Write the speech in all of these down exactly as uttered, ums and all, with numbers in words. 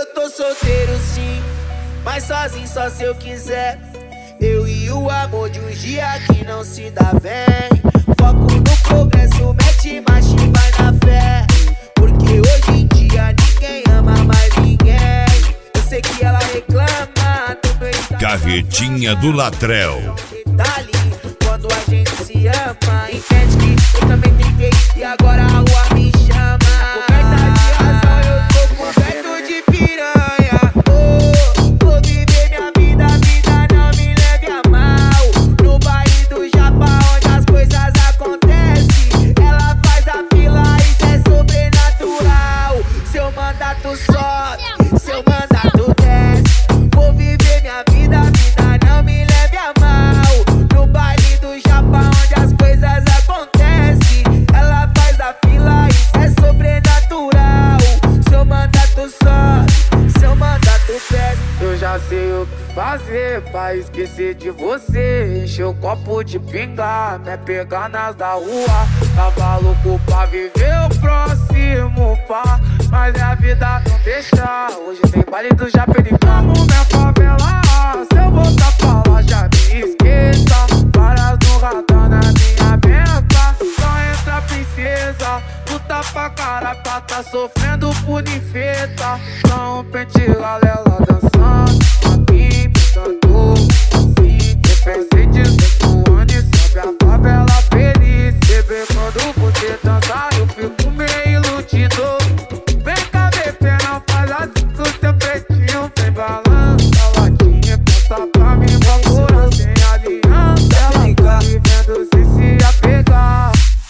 eu tô solteiro sim, mas sozinho só se eu quiser. Eu e o amor de um dia que não se dá bem. Foco no progresso, mete marcha e vai na fé. Porque hoje em dia ninguém ama mais ninguém. Eu sei que ela reclama do meu estado. Carretinha do Latrell. Quando a gente se ama, entende que eu também tentei e agora a rua me chama. Coberta de razão, eu sou coberto de piranha. Oh, vou viver minha vida, vida não me leve a mal. No baile do Japão, onde as coisas acontecem, ela faz a fila, isso é sobrenatural. Seu mandato sobe, seu mandato desce. Vou viver minha vida, vida não me leve a mal. No baile do Japão, onde as coisas acontecem, ela faz a fila, isso é sobrenatural. Seu mandato sobe, seu mandato desce. Eu já sei o que fazer pra esquecer de você. Encher o copo de pinga, me pegar nas da rua. Tava louco pra viver o próximo pá, mas a vida não deixa. Hoje tem baile do Japericamo, minha favela. Se eu voltar pra lá já me esqueça. Varas no radar na minha meta. Só entra princesa, luta pra cara pra tá sofrendo por infeta. Só um pente galela dançando, aqui pintando assim. Defensei dezoito anos e sobe a favela feliz. Bebê, quando você dançar eu fico meio iludido. Vem cá, bebê, não faz assim com seu pretinho. Vem balança a latinha, passa pra mim, procura sem aliança. Ela tá vivendo sem se apegar.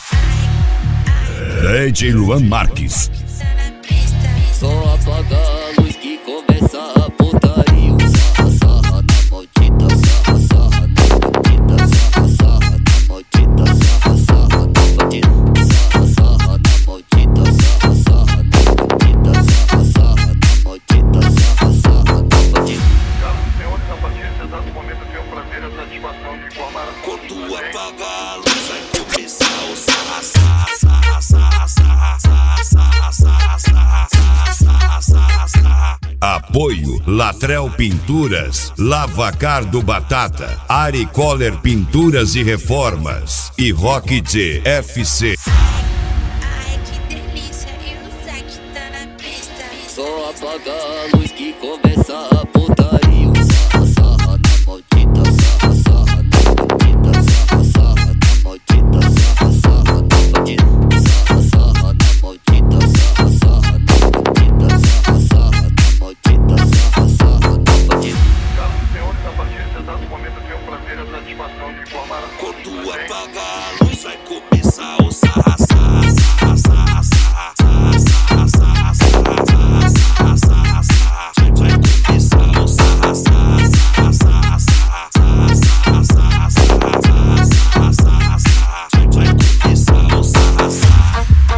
D J Luan Marques. Só apaga a luz que começa a putaria. Sarra, sarra na maldita, sarra, sarra na bandida. Sarra, sarra na maldita, sarra, sarra na bandida. Sarra, sarra na maldita, sarra, sarra na bandida. Sarra, sarra na maldita, sarra, sarra na bandida. Caros senhores, a partir desse exato momento eu tenho o prazer e a satisfação de informar a quando apaga a luz vai começar o sarra, sarra, sarra, sarra, sarra, sarra, sarra, sarra, sarra, sarra. Apoio Latrell Pinturas, Lavacar do Batata, Ari Coller Pinturas e Reformas e Rock D F C. Ai, que delícia, e o Zack tá na pista. Só apaga a luz que começa a putaria. Sarra, sarra na maldita, sarra, sarra na bandida. Sarra, sarra na maldita, sarra, sarra na bandida. Sarra, sarra na maldita, sarra, sarra na bandida. Sarra, sarra na maldita, sarra, sarra na bandida. Caros senhores, a partir desse exato momento eu tenho o prazer e a satisfação de informar a quando apaga a luz vai começar o sarra, sarra, sarra, sarra, sarra, sarra, sarra, sarra, sarra, sarra, sarra. Vai começar o sarra, sarra, sarra, sarra, sarra, sarra, sarra, sarra, sarra, sarra, sarra. Vai começar o sarra, sarra.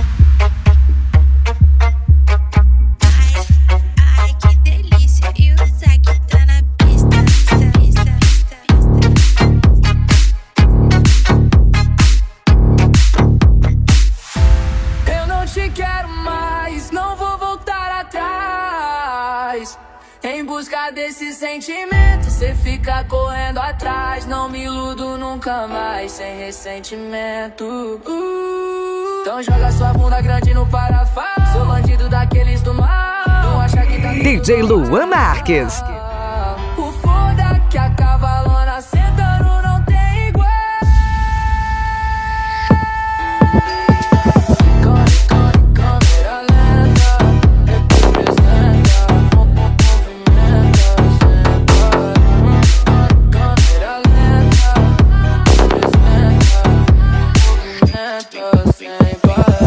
Ai, que delícia, e o Zack tá na pista. Pista, pista, Eu não te quero mais, não vou voltar atrás. Em busca desse sentimento, cê fica correndo atrás. Não me iludo nunca mais, sem ressentimento. uh. Então joga sua bunda grande no parafuso. Sou bandido daqueles do mal. Não acha que tá D J Luan Marques. O foda que a cavalona sentando não tem igual. Corre, corre, câmera lenta, representa, movimenta, sem parar. Câmera lenta, representa, movimenta, sem parar.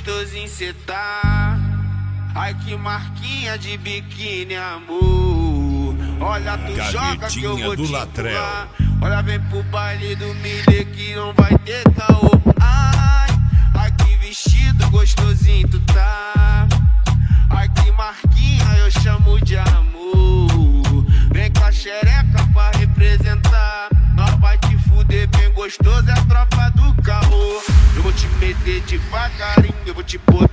gostosinho cê tá. Ai que marquinha de biquíni, amor. Olha tu joga que eu vou te pular. Olha vem pro baile do milê que não vai ter caô. Ai, ai que vestido gostosinho tu tá. Ai que marquinha eu chamo de amor. Vem com a xereca pra representar. Nós vai te fuder bem gostoso, é a tropa do caô. Eu vou te meter devagarinho, eu vou te botar